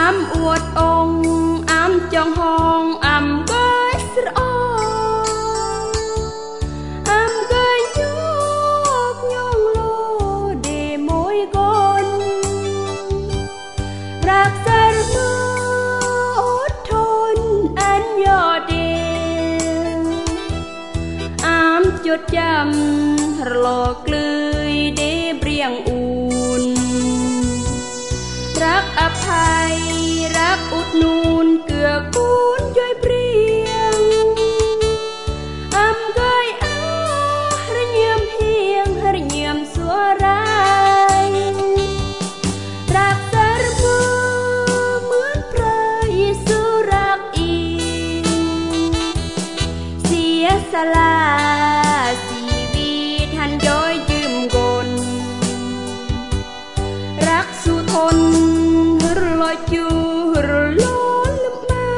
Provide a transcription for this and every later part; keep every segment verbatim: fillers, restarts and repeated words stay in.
ำอวดองอำจองห้องอำก้อยสระออำก้อยยกยองโลเดมวยกนรักษามืออดทนอันยอดเดอำจดจำหลอกเลยเดเบรียงอุ่นรักอภัยรักอุดหนุนเกื้อกูลย่อยเปรียงอำก้อยอาระเยี่ยมเพียงระเยี่ยมสัวไรรักษามือเหมือนพระเยซูรักอีเสียสละชีวิตทันย้อยยืมกลรักสุทนลอยจูรล้นลมา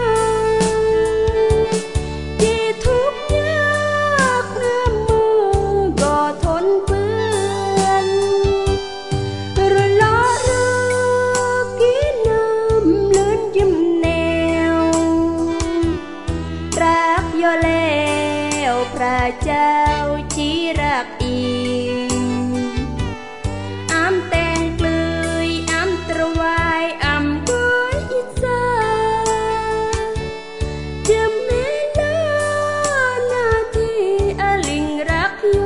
ที่ทุกยากเนื้อมือก็ทนเปื้อนรล้อเรือกินน้ำเลื่อนยิ้มแนวรักย่อแล้วพระเจ้าจีรักอีอำแต่งเกลืยอำตรวายอำก้อยอิจาจะเมลานาทีอลิงรักโย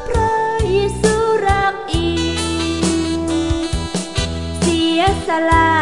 สลา